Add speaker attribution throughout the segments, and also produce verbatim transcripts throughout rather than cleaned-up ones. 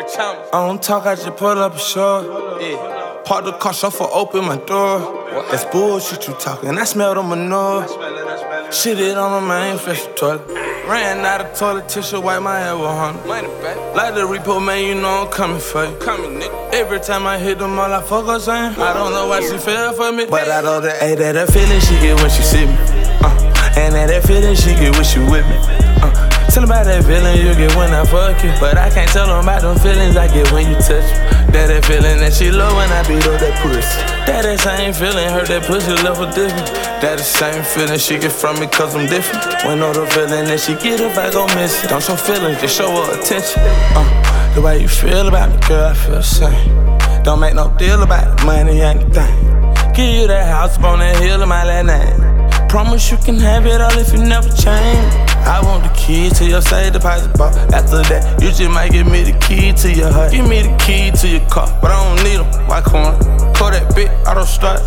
Speaker 1: I don't talk, I just pull up a short. Yeah. Park the car, chauffeur, open my door. What? That's bullshit you talking, I smell the manure. Shit it on the main, flush the toilet. Ran out of toilet tissue, wipe my head with hundred. Like the repo, man, you know I'm coming for you. Coming, nigga. Every time I hit them all, I fuck her saying I don't know why she fell for me, but I know that ain't that that feeling she get when she see me. Uh, and that that feeling she get when she with me. Uh, tell them about that feeling you get when I fuck you, but I can't tell them about them feelings I get when you touch me. That that feeling that she love when I beat up that pussy. That that same feeling, hurt that pussy love her different. That the same feeling she get from me cause I'm different. When know the feeling that she get if I go miss it. Don't show feelings, just show her attention. Uh, the way you feel about me, girl, I feel the same. Don't make no deal about the money, anything. Give you that house up on that hill of my last name. Promise you can have it all if you never change. I want the key to your safe deposit box. After that, you just might give me the key to your heart. Give me the key to your car, but I don't need them. Why can't I? Call that bitch, auto start.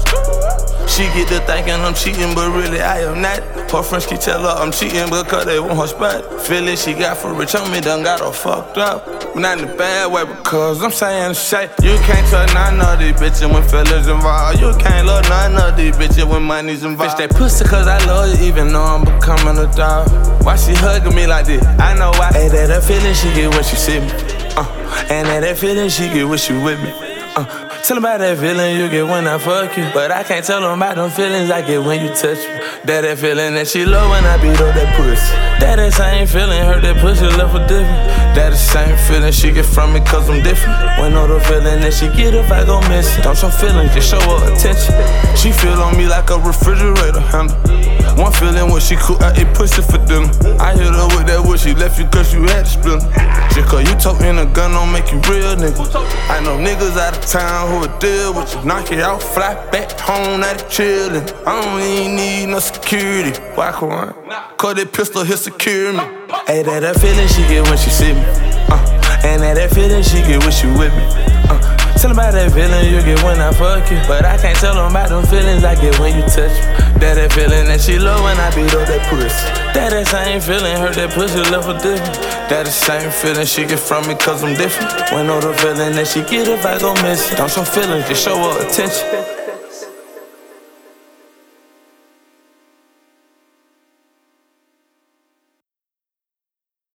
Speaker 1: She get to thinking I'm cheating, but really I am not. Her friends keep tell her I'm cheating because they want her spot. Feeling she got for rich on me done got her fucked up. But not in a bad way because I'm saying shit. You can't trust none of these bitches when feelings involved. You can't love none of these bitches when money's involved. Bitch, they pussy cause I love you even though I'm becoming a dog. Why she hugging me like this? I know why. Ain't that that feeling she get when she see me? Uh, and that that feeling she get when she with me? Uh, Tell them about that feeling you get when I fuck you, but I can't tell them about them feelings I get when you touch me. That that feeling that she love when I beat up that pussy. That that same feeling, hurt that pussy left her different. That the same feeling she get from me cause I'm different. When know the feeling that she get if I go miss it. Don't show feelings, just show her attention. She feel on me like a refrigerator handle. One feeling when she cook, I ate pussy for dinner. I hit her with that wood, she left you cause you had to split her. Just cause you toting a gun don't make you real, nigga. I know niggas out of town who would deal with you. Knock it out, fly back home, now they chillin'. I don't even need no security. Why can't I? Cause that pistol here secure me. Hey, that that feeling she get when she see me. Uh, and that that feeling she get when she with me. Uh, Tell them about that feeling you get when I fuck you, but I can't tell them about them feelings I get when you touch me. That that feeling that she love when I beat up that pussy. That that same feeling, hurt that pussy left her different. That the same feeling she get from me cause I'm different. When know the feeling that she get if I go miss it. Don't show feelings, just show her attention.